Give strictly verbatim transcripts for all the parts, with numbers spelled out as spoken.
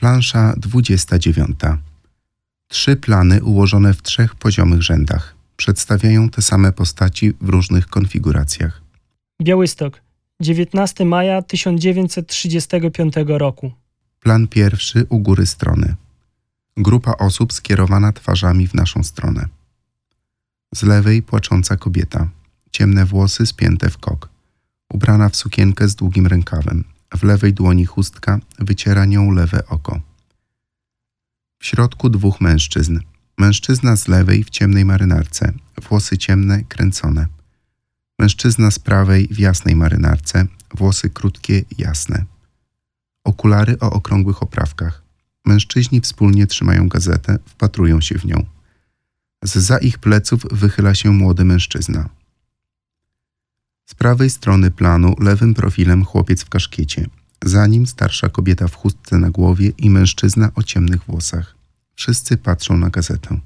Plansza dwudziesta dziewiąta. Trzy plany ułożone w trzech poziomych rzędach przedstawiają te same postaci w różnych konfiguracjach. Białystok, dziewiętnastego maja tysiąc dziewięćset trzydziestego piątego roku. Plan pierwszy u góry strony. Grupa osób skierowana twarzami w naszą stronę. Z lewej płacząca kobieta, ciemne włosy spięte w kok, ubrana w sukienkę z długim rękawem, w lewej dłoni chustka, wyciera nią lewe oko. W środku dwóch mężczyzn. Mężczyzna z lewej w ciemnej marynarce, włosy ciemne, kręcone. Mężczyzna z prawej w jasnej marynarce, włosy krótkie, jasne. Okulary o okrągłych oprawkach. Mężczyźni wspólnie trzymają gazetę, wpatrują się w nią. Zza ich pleców wychyla się młody mężczyzna. Z prawej strony planu lewym profilem chłopiec w kaszkiecie. Za nim starsza kobieta w chustce na głowie i mężczyzna o ciemnych włosach. Wszyscy patrzą na gazetę.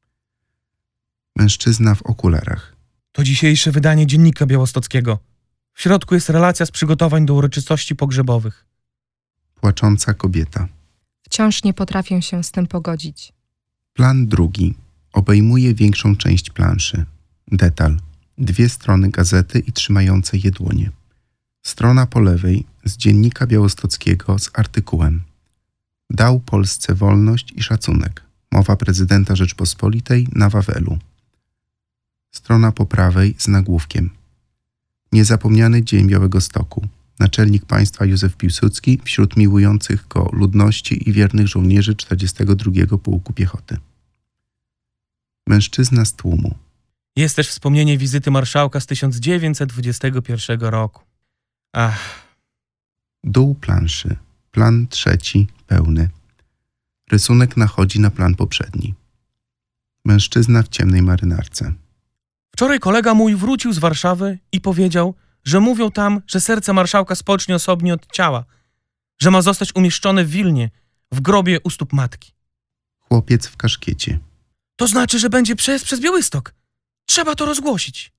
Mężczyzna w okularach. To dzisiejsze wydanie Dziennika Białostockiego. W środku jest relacja z przygotowań do uroczystości pogrzebowych. Płacząca kobieta. Wciąż nie potrafię się z tym pogodzić. Plan drugi obejmuje większą część planszy. Detal. Dwie strony gazety i trzymające je dłonie. Strona po lewej z Dziennika Białostockiego z artykułem Dał Polsce wolność i szacunek. Mowa prezydenta Rzeczpospolitej na Wawelu. Strona po prawej z nagłówkiem Niezapomniany Dzień Białegostoku. Naczelnik państwa Józef Piłsudski wśród miłujących go ludności i wiernych żołnierzy czterdziestego drugiego Pułku Piechoty. Mężczyzna z tłumu. Jest też wspomnienie wizyty marszałka z tysiąc dziewięćset dwudziestego pierwszego roku. Ach. Dół planszy. Plan trzeci, pełny. Rysunek nachodzi na plan poprzedni. Mężczyzna w ciemnej marynarce. Wczoraj kolega mój wrócił z Warszawy i powiedział, że mówią tam, że serce marszałka spocznie osobnie od ciała, że ma zostać umieszczone w Wilnie, w grobie u stóp matki. Chłopiec w kaszkiecie. To znaczy, że będzie przez, przez Białystok. Trzeba to rozgłosić.